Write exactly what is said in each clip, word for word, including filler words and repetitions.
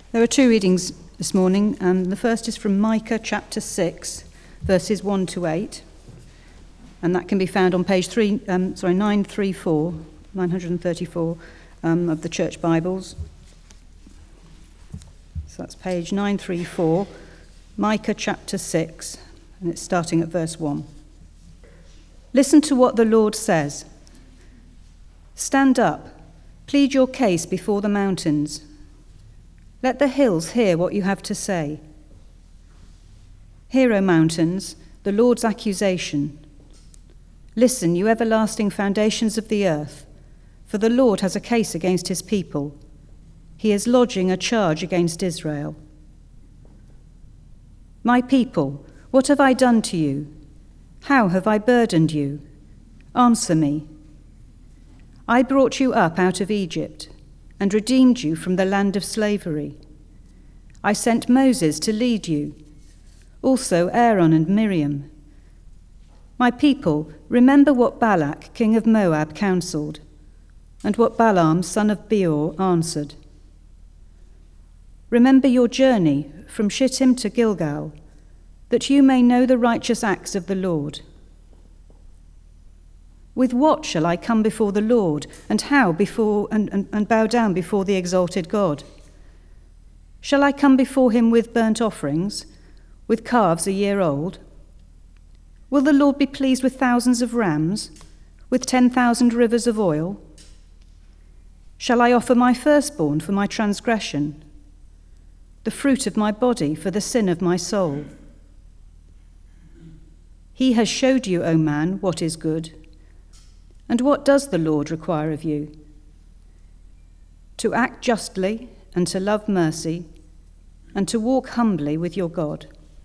There are two readings this morning. Um, the first is from Micah chapter six, verses one to eight, and that can be found on page three, um, sorry, nine thirty-four, nine thirty-four um, of the Church Bibles. So that's page nine thirty-four, Micah chapter six, and it's starting at verse one. Listen to what the Lord says. Stand up, plead your case before the mountains. Let the hills hear what you have to say. Hear, O mountains, the Lord's accusation. Listen, you everlasting foundations of the earth, for the Lord has a case against his people. He is lodging a charge against Israel. My people, what have I done to you? How have I burdened you? Answer me. I brought you up out of Egypt and redeemed you from the land of slavery. I sent Moses to lead you, also Aaron and Miriam. My people, remember what Balak, king of Moab, counseled, and what Balaam, son of Beor, answered. Remember your journey from Shittim to Gilgal, that you may know the righteous acts of the Lord. With what shall I come before the Lord, and how before and, and, and bow down before the exalted God? Shall I come before him with burnt offerings, with calves a year old? Will the Lord be pleased with thousands of rams, with ten thousand rivers of oil? Shall I offer my firstborn for my transgression, the fruit of my body for the sin of my soul? He has showed you, O man, what is good. And what does the Lord require of you? To act justly and to love mercy and to walk humbly with your God.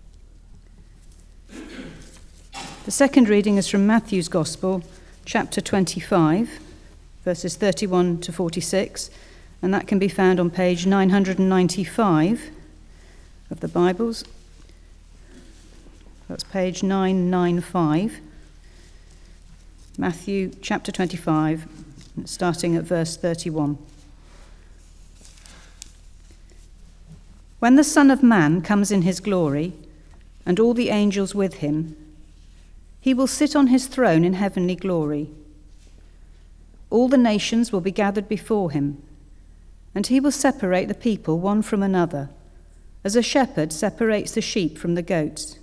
The second reading is from Matthew's Gospel, chapter twenty-five, verses thirty-one to forty-six, and that can be found on page nine ninety-five of the Bibles. That's page nine ninety-five. Matthew chapter twenty-five, starting at verse thirty-one. When the Son of Man comes in his glory, and all the angels with him, he will sit on his throne in heavenly glory. All the nations will be gathered before him, and he will separate the people one from another, as a shepherd separates the sheep from the goats.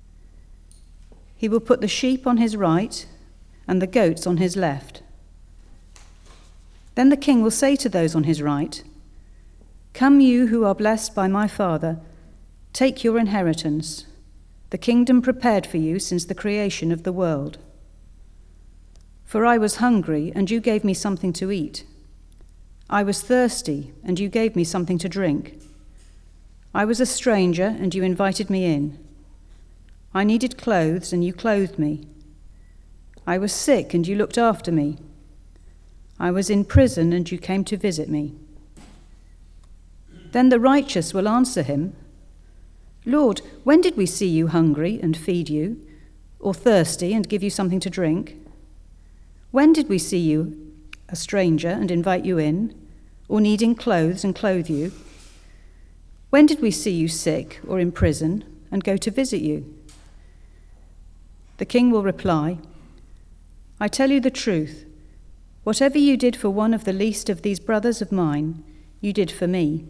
He will put the sheep on his right and the goats on his left. Then the king will say to those on his right, Come you who are blessed by my Father, take your inheritance, the kingdom prepared for you since the creation of the world. For I was hungry, and you gave me something to eat. I was thirsty, and you gave me something to drink. I was a stranger, and you invited me in. I needed clothes, and you clothed me. I was sick, and you looked after me. I was in prison, and you came to visit me. Then the righteous will answer him, Lord, when did we see you hungry and feed you, or thirsty and give you something to drink? When did we see you a stranger and invite you in, or needing clothes and clothe you? When did we see you sick or in prison and go to visit you? The king will reply, I tell you the truth, whatever you did for one of the least of these brothers of mine, you did for me.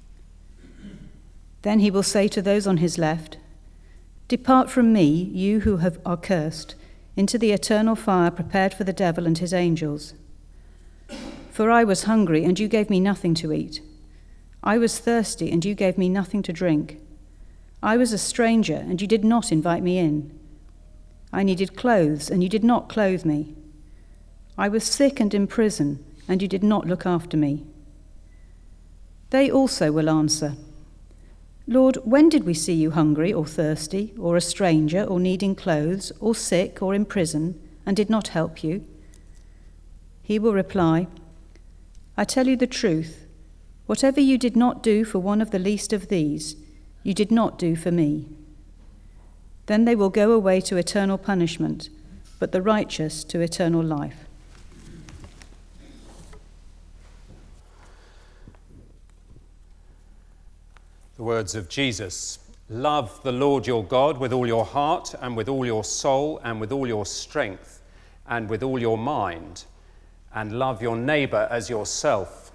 Then he will say to those on his left, Depart from me, you who have, are cursed, into the eternal fire prepared for the devil and his angels. For I was hungry, and you gave me nothing to eat. I was thirsty, and you gave me nothing to drink. I was a stranger, and you did not invite me in. I needed clothes, and you did not clothe me. I was sick and in prison, and you did not look after me. They also will answer, Lord, when did we see you hungry or thirsty, or a stranger, or needing clothes, or sick, or in prison, and did not help you? He will reply, I tell you the truth, whatever you did not do for one of the least of these, you did not do for me. Then they will go away to eternal punishment, but the righteous to eternal life. The words of Jesus: love the Lord your God with all your heart and with all your soul and with all your strength and with all your mind, and love your neighbour as yourself.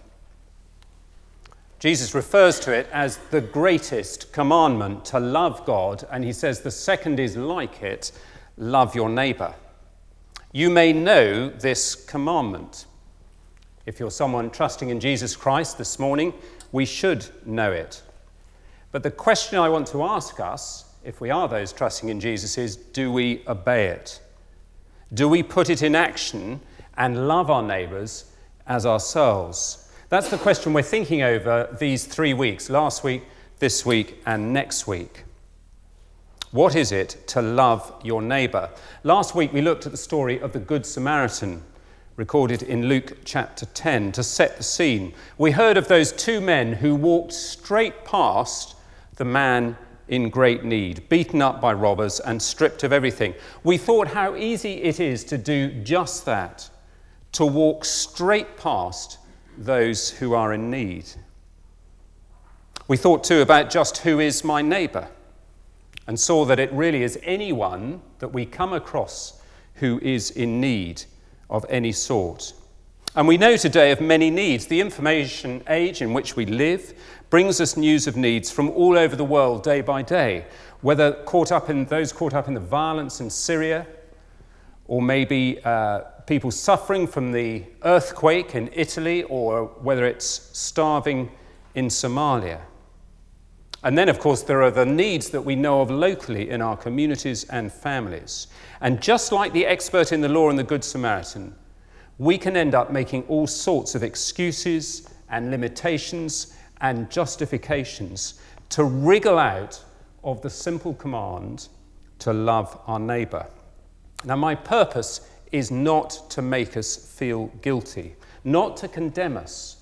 Jesus refers to it as the greatest commandment, to love God, and he says the second is like it: love your neighbour. You may know this commandment. If you're someone trusting in Jesus Christ this morning, we should know it. But the question I want to ask us, if we are those trusting in Jesus, is, do we obey it? Do we put it in action and love our neighbours as ourselves? That's the question we're thinking over these three weeks, last week, this week, and next week. What is it to love your neighbour? Last week we looked at the story of the Good Samaritan, recorded in Luke chapter ten, to set the scene. We heard of those two men who walked straight past the man in great need, beaten up by robbers and stripped of everything. We thought how easy it is to do just that, to walk straight past those who are in need. We thought too about just who is my neighbour, and saw that it really is anyone that we come across who is in need of any sort. And we know today of many needs. The information age in which we live brings us news of needs from all over the world day by day, whether caught up in those caught up in the violence in Syria, or maybe uh, people suffering from the earthquake in Italy, or whether it's starving in Somalia. And then, of course, there are the needs that we know of locally in our communities and families. And just like the expert in the law and the Good Samaritan, we can end up making all sorts of excuses and limitations and justifications to wriggle out of the simple command to love our neighbour. Now, my purpose is not to make us feel guilty, not to condemn us,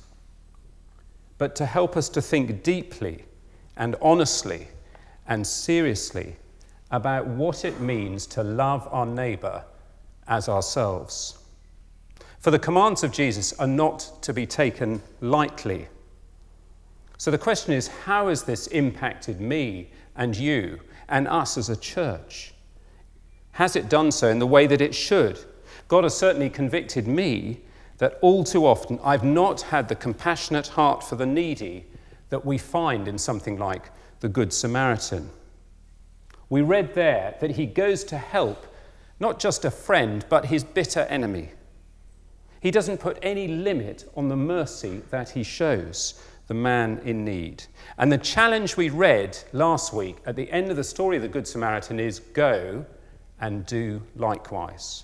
but to help us to think deeply and honestly and seriously about what it means to love our neighbour as ourselves. For the commands of Jesus are not to be taken lightly. So the question is, how has this impacted me and you and us as a church? Has it done so in the way that it should? God has certainly convicted me that all too often I've not had the compassionate heart for the needy that we find in something like the Good Samaritan. We read there that he goes to help not just a friend, but his bitter enemy. He doesn't put any limit on the mercy that he shows the man in need. And the challenge we read last week at the end of the story of the Good Samaritan is, go and do likewise.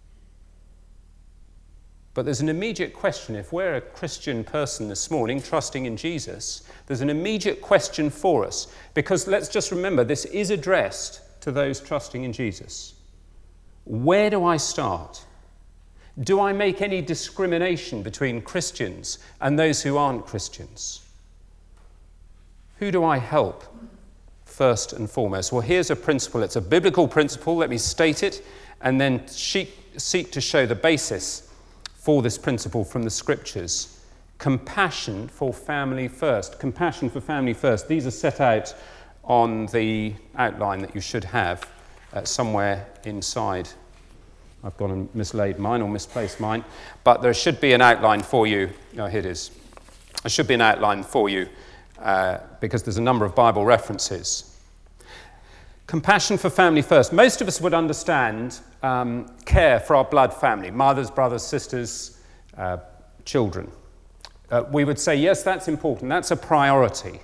But there's an immediate question. If we're a Christian person this morning, trusting in Jesus, there's an immediate question for us. Because let's just remember, this is addressed to those trusting in Jesus. Where do I start? Do I make any discrimination between Christians and those who aren't Christians? Who do I help first and foremost? Well, here's a principle. It's a biblical principle. Let me state it and then seek to show the basis for this principle from the scriptures. Compassion for family first. Compassion for family first. These are set out on the outline that you should have uh, somewhere inside. I've gone and mislaid mine or misplaced mine, but there should be an outline for you. Oh, here it is. There should be an outline for you uh, because there's a number of Bible references. Compassion for family first. Most of us would understand um, care for our blood family, mothers, brothers, sisters, uh, children. Uh, we would say, yes, that's important. That's a priority.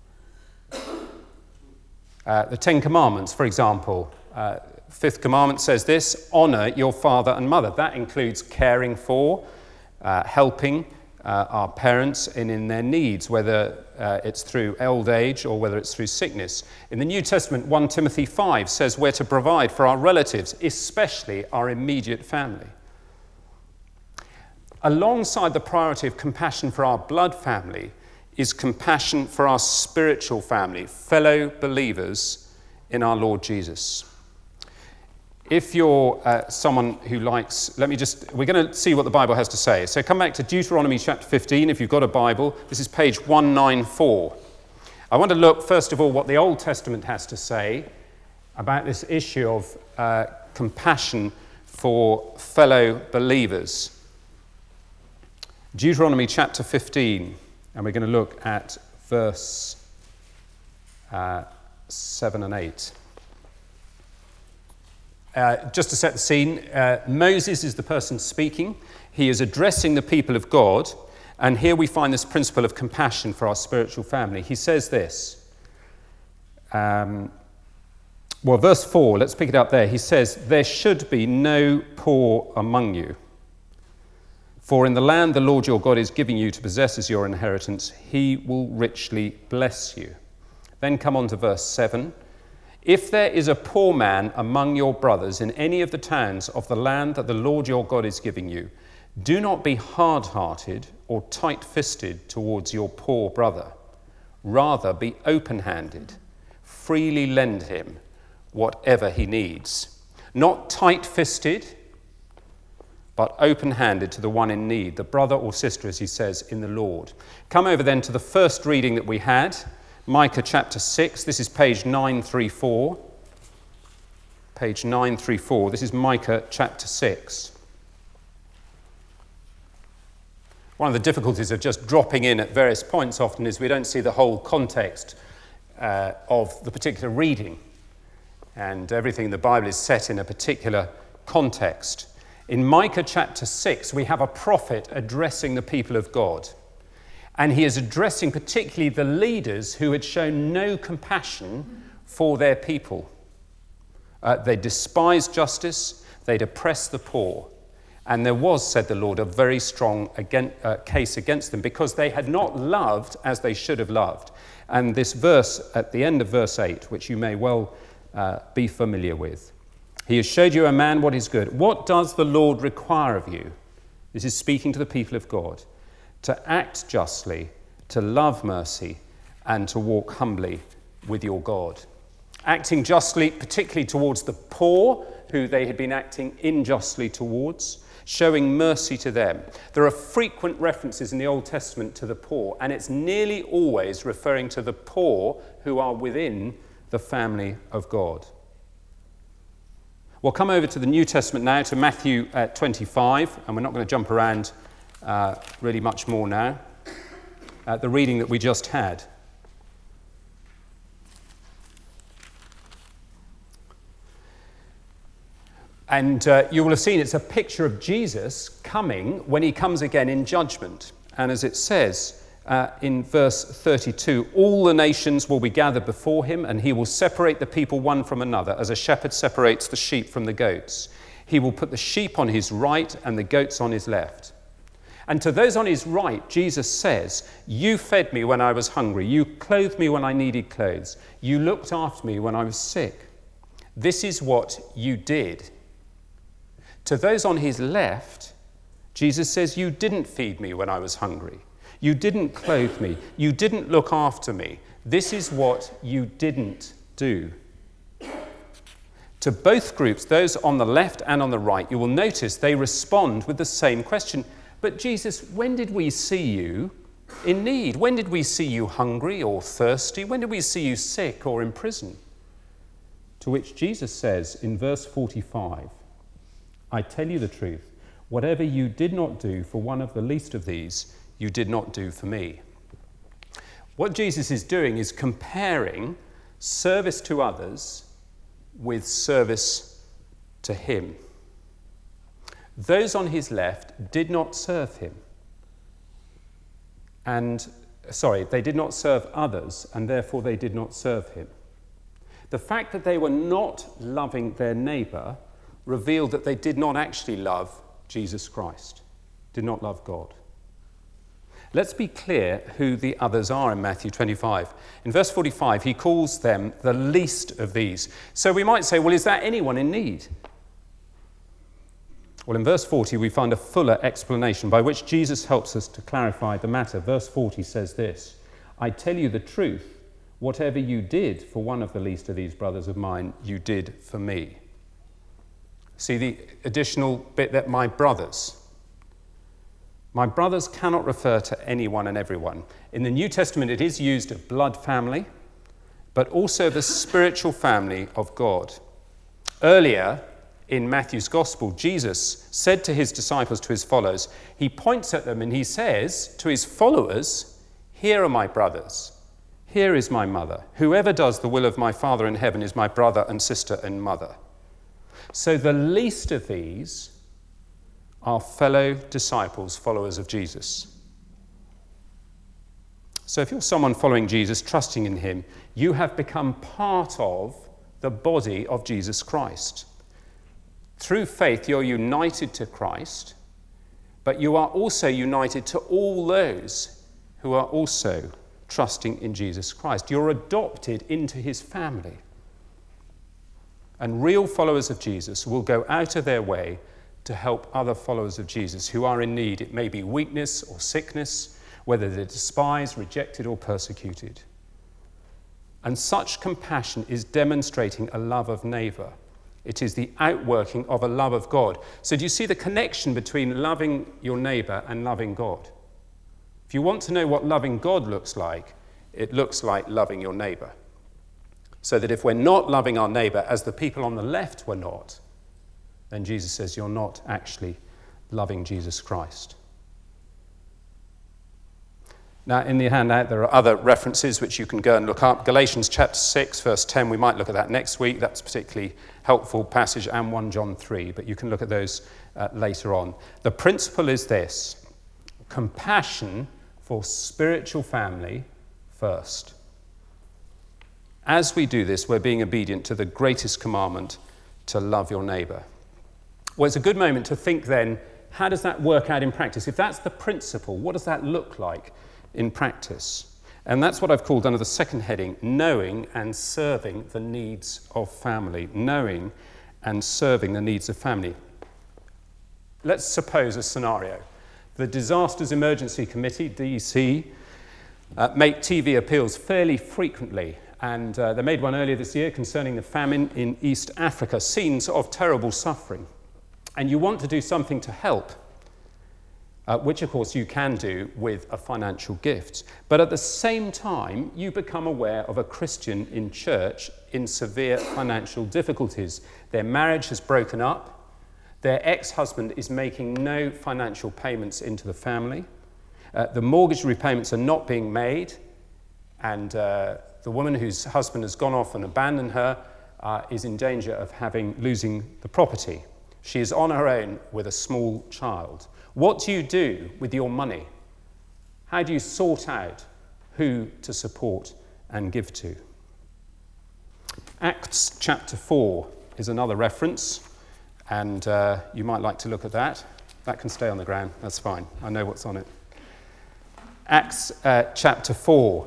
Uh, the Ten Commandments, for example, uh, Fifth commandment says this: honour your father and mother. That includes caring for, uh, helping uh, our parents in, in their needs, whether uh, it's through old age or whether it's through sickness. In the New Testament, First Timothy five says we're to provide for our relatives, especially our immediate family. Alongside the priority of compassion for our blood family is compassion for our spiritual family, fellow believers in our Lord Jesus. If you're uh, someone who likes, let me just, we're going to see what the Bible has to say. So come back to Deuteronomy chapter fifteen if you've got a Bible. This is page one ninety-four. I want to look, first of all, what the Old Testament has to say about this issue of uh, compassion for fellow believers. Deuteronomy chapter fifteen, and we're going to look at verse uh, seven and eight. Uh, just to set the scene, uh, Moses is the person speaking. He is addressing the people of God, and here we find this principle of compassion for our spiritual family. He says this, um, well, verse four, let's pick it up there. He says, "There should be no poor among you, for in the land the Lord your God is giving you to possess as your inheritance, he will richly bless you." Then come on to verse seven. "If there is a poor man among your brothers in any of the towns of the land that the Lord your God is giving you, do not be hard-hearted or tight-fisted towards your poor brother. Rather, be open-handed. Freely lend him whatever he needs. Not tight-fisted, but open-handed to the one in need, the brother or sister, as he says, in the Lord." Come over then to the first reading that we had, Micah chapter six. This is page nine thirty-four. Page nine thirty-four. This is Micah chapter six. One of the difficulties of just dropping in at various points often is we don't see the whole context uh, of the particular reading. And everything in the Bible is set in a particular context. In Micah chapter six, we have a prophet addressing the people of God. And he is addressing particularly the leaders who had shown no compassion for their people. Uh, they despised justice, they'd oppressed the poor. And there was, said the Lord, a very strong again, uh, case against them because they had not loved as they should have loved. And this verse at the end of verse eight, which you may well uh, be familiar with. "He has showed you, a man, what is good. What does the Lord require of you?" This is speaking to the people of God. "To act justly, to love mercy, and to walk humbly with your God." Acting justly, particularly towards the poor, who they had been acting unjustly towards, showing mercy to them. There are frequent references in the Old Testament to the poor, and it's nearly always referring to the poor who are within the family of God. We'll come over to the New Testament now, to Matthew uh, twenty-five, and we're not going to jump around uh, really much more now. Uh, the reading that we just had. And uh, you will have seen it's a picture of Jesus coming when he comes again in judgment. And as it says uh, in verse thirty-two, "All the nations will be gathered before him, and he will separate the people one from another, as a shepherd separates the sheep from the goats. He will put the sheep on his right and the goats on his left." And to those on his right, Jesus says, "You fed me when I was hungry. You clothed me when I needed clothes. You looked after me when I was sick. This is what you did." To those on his left, Jesus says, "You didn't feed me when I was hungry. You didn't clothe me. You didn't look after me. This is what you didn't do." To both groups, those on the left and on the right, you will notice they respond with the same question. "But Jesus, when did we see you in need? When did we see you hungry or thirsty? When did we see you sick or in prison?" To which Jesus says in verse forty-five, "I tell you the truth, whatever you did not do for one of the least of these, you did not do for me." What Jesus is doing is comparing service to others with service to him. Those on his left did not serve him. And, sorry, they did not serve others, and therefore they did not serve him. The fact that they were not loving their neighbour revealed that they did not actually love Jesus Christ, did not love God. Let's be clear who the others are in Matthew twenty-five. In verse forty-five, he calls them the least of these. So we might say, well, is that anyone in need? Well, in verse forty, we find a fuller explanation by which Jesus helps us to clarify the matter. Verse forty says this, "I tell you the truth, whatever you did for one of the least of these brothers of mine, you did for me." See the additional bit that my brothers. My brothers cannot refer to anyone and everyone. In the New Testament, it is used of blood family, but also the spiritual family of God. Earlier, in Matthew's Gospel, Jesus said to his disciples, to his followers, he points at them and he says to his followers, "Here are my brothers. Here is my mother. Whoever does the will of my Father in heaven is my brother and sister and mother." So the least of these are fellow disciples, followers of Jesus. So if you're someone following Jesus, trusting in him, you have become part of the body of Jesus Christ. Through faith, you're united to Christ, but you are also united to all those who are also trusting in Jesus Christ. You're adopted into his family. And real followers of Jesus will go out of their way to help other followers of Jesus who are in need. It may be weakness or sickness, whether they're despised, rejected, or persecuted. And such compassion is demonstrating a love of neighbour. It is the outworking of a love of God. So do you see the connection between loving your neighbour and loving God? If you want to know what loving God looks like, it looks like loving your neighbour. So that if we're not loving our neighbour as the people on the left were not, then Jesus says you're not actually loving Jesus Christ. Now, in the handout, there are other references which you can go and look up. Galatians chapter six, verse ten, we might look at that next week. That's a particularly helpful passage, and First John three, but you can look at those uh, later on. The principle is this: compassion for spiritual family first. As we do this, we're being obedient to the greatest commandment, to love your neighbour. Well, it's a good moment to think then, how does that work out in practice? If that's the principle, what does that look like in practice? And that's what I've called under the second heading, knowing and serving the needs of family. Knowing and serving the needs of family. Let's suppose a scenario. The Disasters Emergency Committee, D E C, uh, make T V appeals fairly frequently. And uh, they made one earlier this year concerning the famine in East Africa, scenes of terrible suffering. And you want to do something to help, uh, which of course you can do with a financial gift. But at the same time, you become aware of a Christian in church in severe financial difficulties. Their marriage has broken up. Their ex-husband is making no financial payments into the family. Uh, the mortgage repayments are not being made. And uh, the woman whose husband has gone off and abandoned her uh, is in danger of having losing the property. She is on her own with a small child. What do you do with your money? How do you sort out who to support and give to? Acts chapter four is another reference, and uh, you might like to look at that. That can stay on the ground, that's fine. I know what's on it. Acts uh, chapter four.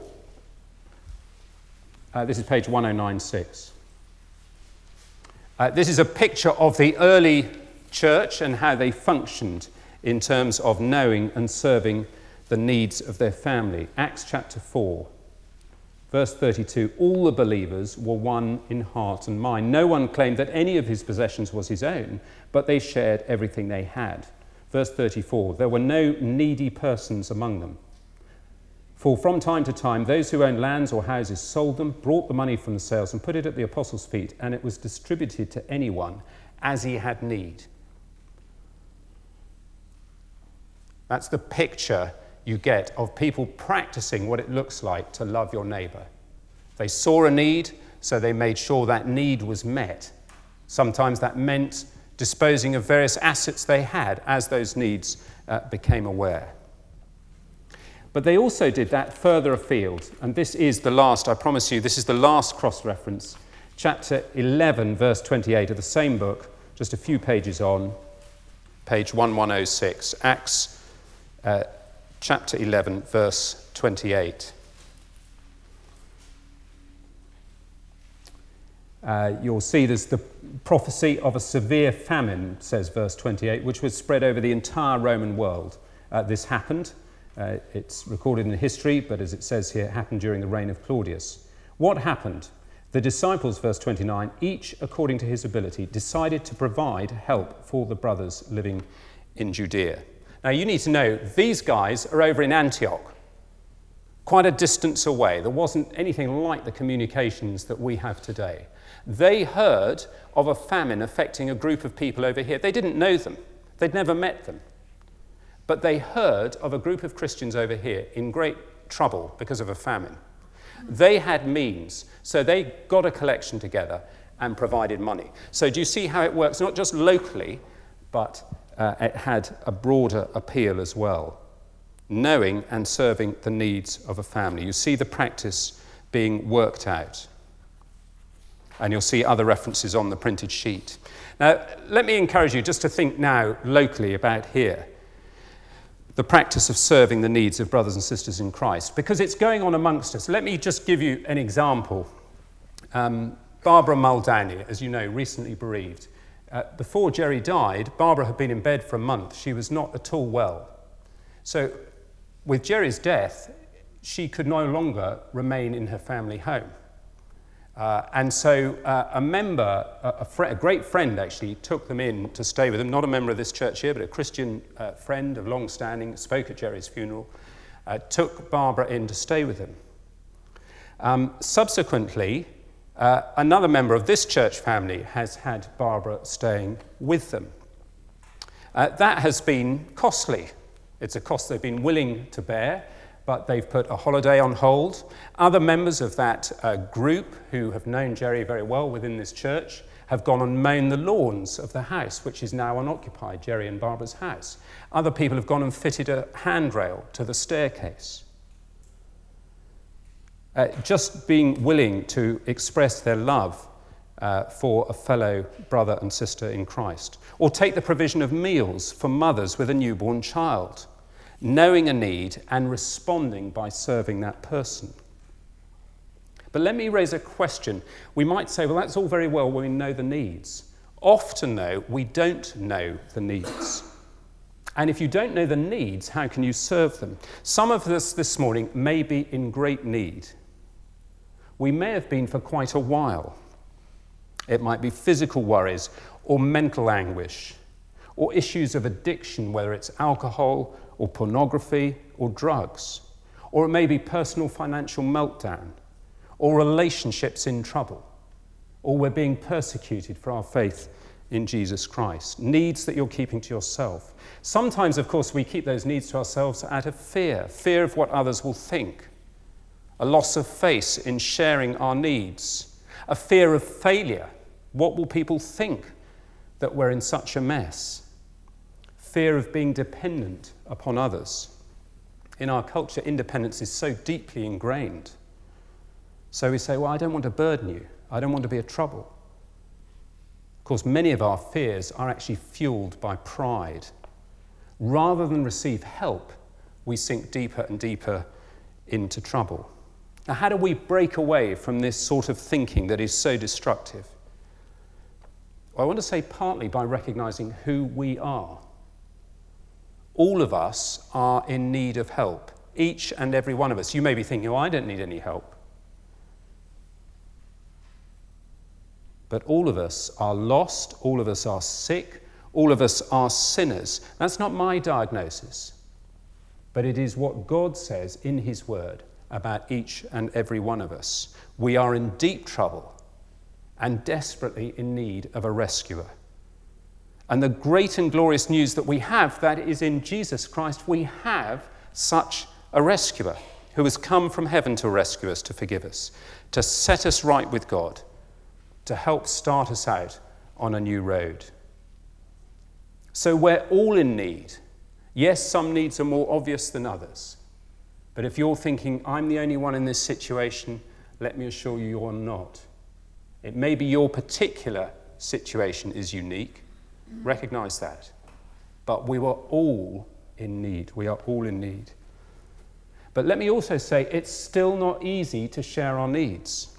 Uh, this is page one oh nine six. Uh, this is a picture of the early church and how they functioned in terms of knowing and serving the needs of their family. Acts chapter four, verse thirty-two, all the believers were one in heart and mind. No one claimed that any of his possessions was his own, but they shared everything they had. Verse thirty-four, there were no needy persons among them. For from time to time, those who owned lands or houses sold them, brought the money from the sales and put it at the apostles' feet, and it was distributed to anyone as he had need. That's the picture you get of people practicing what it looks like to love your neighbour. They saw a need, so they made sure that need was met. Sometimes that meant disposing of various assets they had as those needs uh, became aware. But they also did that further afield, and this is the last, I promise you, this is the last cross-reference, chapter eleven, verse twenty-eight of the same book, just a few pages on, page eleven oh six, Acts uh, chapter eleven, verse twenty-eight. Uh, you'll see there's the prophecy of a severe famine, says verse twenty-eight, which was spread over the entire Roman world. Uh, this happened. Uh, it's recorded in history, but as it says here, it happened during the reign of Claudius. What happened? The disciples, verse twenty-nine, each according to his ability, decided to provide help for the brothers living in Judea. Now, you need to know, these guys are over in Antioch, quite a distance away. There wasn't anything like the communications that we have today. They heard of a famine affecting a group of people over here. They didn't know them. They'd never met them. But they heard of a group of Christians over here in great trouble because of a famine. They had means, so they got a collection together and provided money. So do you see how it works? Not just locally, but uh, it had a broader appeal as well. Knowing and serving the needs of a family. You see the practice being worked out. And you'll see other references on the printed sheet. Now, let me encourage you just to think now locally about here. The practice of serving the needs of brothers and sisters in Christ, because it's going on amongst us. Let me just give you an example. Um, Barbara Muldowney, as you know, recently bereaved. Uh, before Jerry died, Barbara had been in bed for a month. She was not at all well. So with Jerry's death, she could no longer remain in her family home. Uh, and so uh, a member, a, a, fr- a great friend actually, took them in to stay with them, not a member of this church here, but a Christian uh, friend of long standing, spoke at Jerry's funeral, uh, took Barbara in to stay with him. Um, subsequently, uh, another member of this church family has had Barbara staying with them. Uh, that has been costly. It's a cost they've been willing to bear, but they've put a holiday on hold. Other members of that uh, group who have known Jerry very well within this church have gone and mown the lawns of the house, which is now unoccupied, Jerry and Barbara's house. Other people have gone and fitted a handrail to the staircase. Uh, just being willing to express their love uh, for a fellow brother and sister in Christ. Or take the provision of meals for mothers with a newborn child, knowing a need and responding by serving that person. But let me raise a question. We might say, well, that's all very well when we know the needs. Often, though, we don't know the needs. And if you don't know the needs, how can you serve them? Some of us this morning may be in great need. We may have been for quite a while. It might be physical worries or mental anguish or issues of addiction, whether it's alcohol or pornography or drugs. Or it may be personal financial meltdown or relationships in trouble, or we're being persecuted for our faith in Jesus Christ. Needs that you're keeping to yourself. Sometimes, of course, we keep those needs to ourselves out of fear, fear of what others will think, a loss of face in sharing our needs, a fear of failure. What will people think that we're in such a mess? Fear of being dependent upon others. In our culture, independence is so deeply ingrained. So we say, well, I don't want to burden you. I don't want to be a trouble. Of course, many of our fears are actually fueled by pride. Rather than receive help, we sink deeper and deeper into trouble. Now, how do we break away from this sort of thinking that is so destructive? Well, I want to say partly by recognizing who we are. All of us are in need of help, each and every one of us. You may be thinking, oh, I don't need any help. But all of us are lost, all of us are sick, all of us are sinners. That's not my diagnosis, but it is what God says in his word about each and every one of us. We are in deep trouble and desperately in need of a rescuer. And the great and glorious news that we have, that is in Jesus Christ, we have such a rescuer who has come from heaven to rescue us, to forgive us, to set us right with God, to help start us out on a new road. So we're all in need. Yes, some needs are more obvious than others. But if you're thinking, I'm the only one in this situation, let me assure you, you're not. It may be your particular situation is unique. Recognize that. But we were all in need. We are all in need. But let me also say, it's still not easy to share our needs.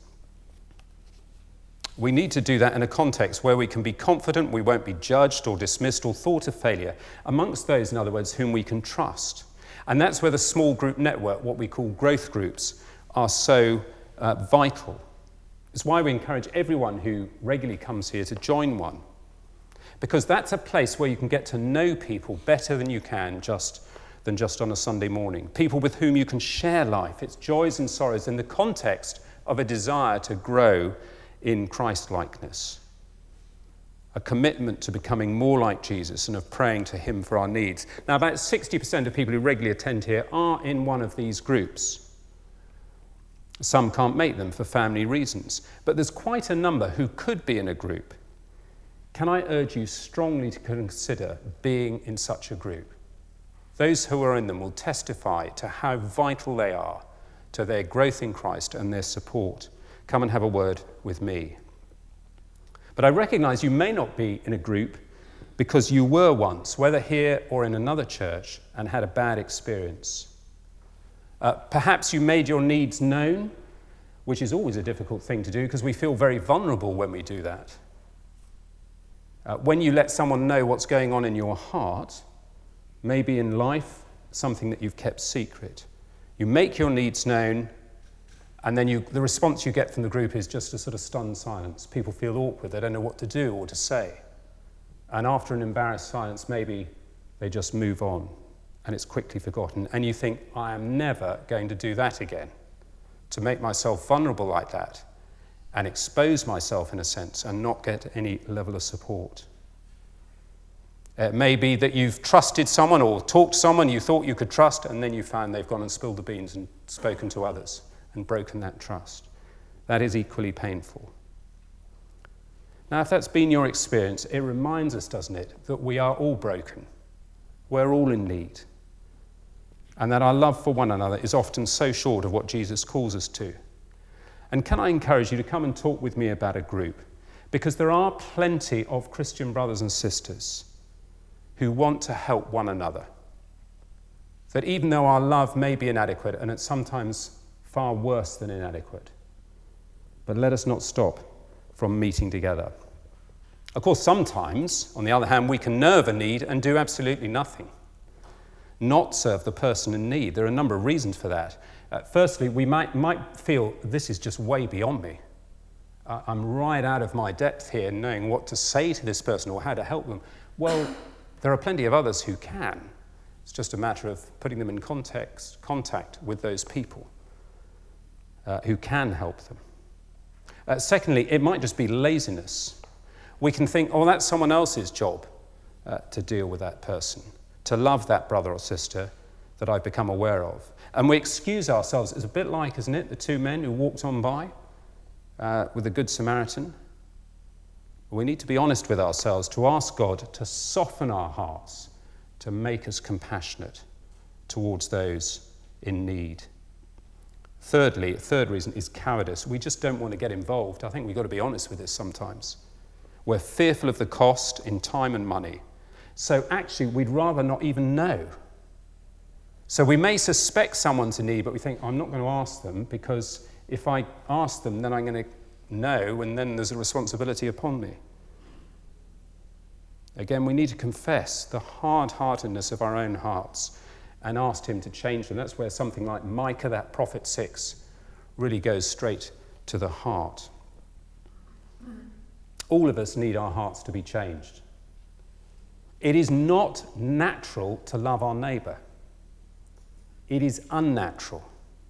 We need to do that in a context where we can be confident we won't be judged or dismissed or thought of failure, amongst those, in other words, whom we can trust. And that's where the small group network, what we call growth groups, are so uh, vital. It's why we encourage everyone who regularly comes here to join one. because that's a place where you can get to know people better than you can just than just on a Sunday morning. People with whom you can share life, its joys and sorrows, in the context of a desire to grow in Christ-likeness. A commitment to becoming more like Jesus and of praying to him for our needs. Now, about sixty percent of people who regularly attend here are in one of these groups. Some can't make them for family reasons, but there's quite a number who could be in a group. Can I urge you strongly to consider being in such a group? Those who are in them will testify to how vital they are to their growth in Christ and their support. Come and have a word with me. But I recognize you may not be in a group because you were once, whether here or in another church, and had a bad experience. Uh, perhaps you made your needs known, which is always a difficult thing to do because we feel very vulnerable when we do that. Uh, when you let someone know what's going on in your heart, maybe in life, something that you've kept secret. You make your needs known, and then you, the response you get from the group is just a sort of stunned silence. People feel awkward, they don't know what to do or to say. And after an embarrassed silence, maybe they just move on, and it's quickly forgotten. And you think, I am never going to do that again, to make myself vulnerable like that, and expose myself in a sense, and not get any level of support. It may be that you've trusted someone or talked to someone you thought you could trust, and then you found they've gone and spilled the beans and spoken to others and broken that trust. That is equally painful. Now, if that's been your experience, it reminds us, doesn't it, that we are all broken. We're all in need. And that our love for one another is often so short of what Jesus calls us to. And can I encourage you to come and talk with me about a group? Because there are plenty of Christian brothers and sisters who want to help one another. That even though our love may be inadequate, and it's sometimes far worse than inadequate, but let us not stop from meeting together. Of course, sometimes, on the other hand, we can nerve a need and do absolutely nothing. Not serve the person in need. There are a number of reasons for that. Uh, firstly, we might, might feel this is just way beyond me. Uh, I'm right out of my depth here knowing what to say to this person or how to help them. Well, there are plenty of others who can. It's just a matter of putting them in context, contact with those people uh, who can help them. Uh, secondly, it might just be laziness. We can think, oh, that's someone else's job uh, to deal with that person, to love that brother or sister that I've become aware of. And we excuse ourselves. It's a bit like, isn't it, the two men who walked on by uh, with the Good Samaritan. We need to be honest with ourselves, to ask God to soften our hearts, to make us compassionate towards those in need. Thirdly, a third reason is cowardice. We just don't want to get involved. I think we've got to be honest with this sometimes. We're fearful of the cost in time and money. So actually, we'd rather not even know. So we may suspect someone's in need, but we think, I'm not going to ask them, because if I ask them, then I'm going to know, and then there's a responsibility upon me. Again, we need to confess the hard-heartedness of our own hearts and ask him to change them. That's where something like Micah, that prophet six, really goes straight to the heart. All of us need our hearts to be changed. It is not natural to love our neighbour. It is unnatural.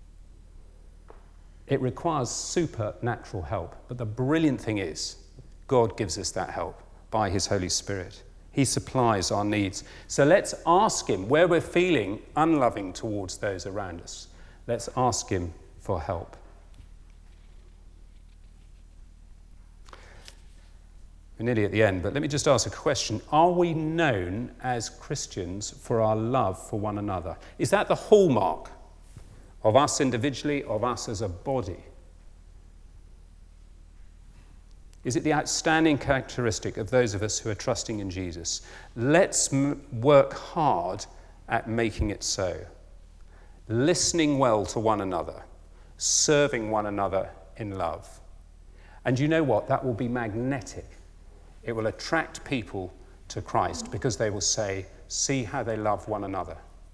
It requires supernatural help. But the brilliant thing is, God gives us that help by his Holy Spirit. He supplies our needs. So let's ask him, where we're feeling unloving towards those around us, let's ask him for help. We're nearly at the end, but let me just ask a question. Are we known as Christians for our love for one another? Is that the hallmark of us individually, of us as a body? Is it the outstanding characteristic of those of us who are trusting in Jesus? Let's m- work hard at making it so. Listening well to one another, serving one another in love. And you know what? That will be magnetic. It will attract people to Christ because they will say, see how they love one another.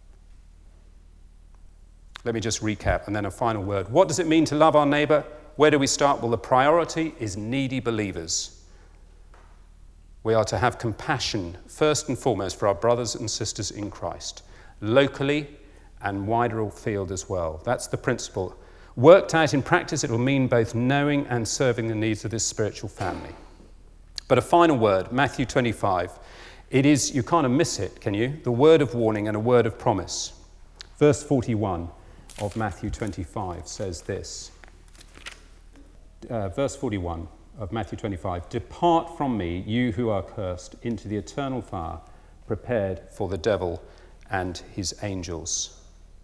Let me just recap and then a final word. What does it mean to love our neighbour? Where do we start? Well, the priority is needy believers. We are to have compassion, first and foremost, for our brothers and sisters in Christ, locally and wider afield as well. That's the principle. Worked out in practice, it will mean both knowing and serving the needs of this spiritual family. But a final word, Matthew twenty-five. It is, you can't miss it, can you? The word of warning and a word of promise. Verse forty-one of Matthew twenty-five says this. Uh, verse forty-one of Matthew twenty-five. Depart from me, you who are cursed, into the eternal fire, prepared for the devil and his angels.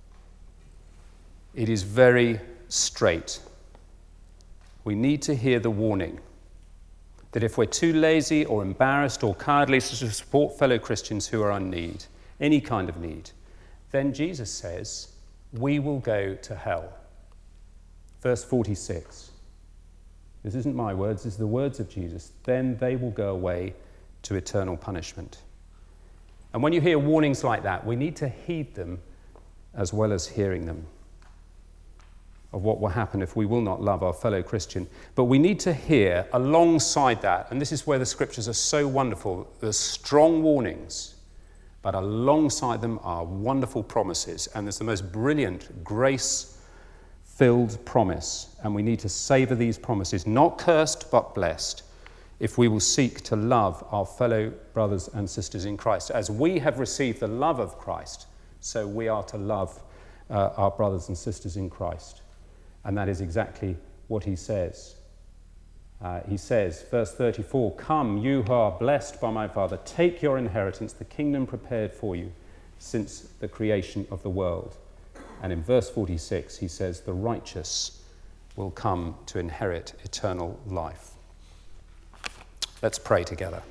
It is very straight. We need to hear the warning that if we're too lazy or embarrassed or cowardly to support fellow Christians who are in need, any kind of need, then Jesus says, we will go to hell. Verse forty-six. This isn't my words, this is the words of Jesus. Then they will go away to eternal punishment. And when you hear warnings like that, we need to heed them as well as hearing them, of what will happen if we will not love our fellow Christian. But we need to hear alongside that, and this is where the scriptures are so wonderful, there's strong warnings, but alongside them are wonderful promises. And there's the most brilliant, grace-filled promise. And we need to savor these promises, not cursed, but blessed, if we will seek to love our fellow brothers and sisters in Christ. As we have received the love of Christ, so we are to love uh, our brothers and sisters in Christ. And that is exactly what he says. Uh, he says, verse thirty-four, come, you who are blessed by my Father, take your inheritance, the kingdom prepared for you since the creation of the world. And in verse forty-six, he says, the righteous will come to inherit eternal life. Let's pray together.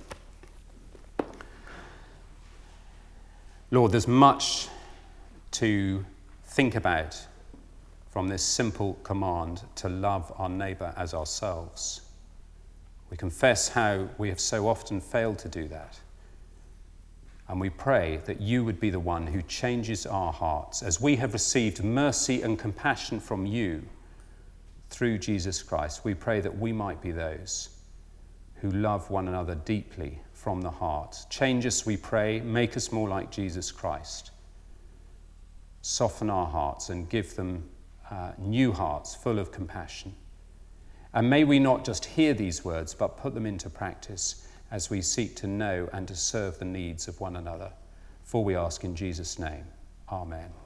Lord, there's much to think about from this simple command to love our neighbour as ourselves. We confess how we have so often failed to do that. And we pray that you would be the one who changes our hearts as we have received mercy and compassion from you through Jesus Christ. We pray that we might be those who love one another deeply from the heart. Change us, we pray, make us more like Jesus Christ. Soften our hearts and give them Uh, new hearts full of compassion. And may we not just hear these words, but put them into practice as we seek to know and to serve the needs of one another. For we ask in Jesus' name. Amen.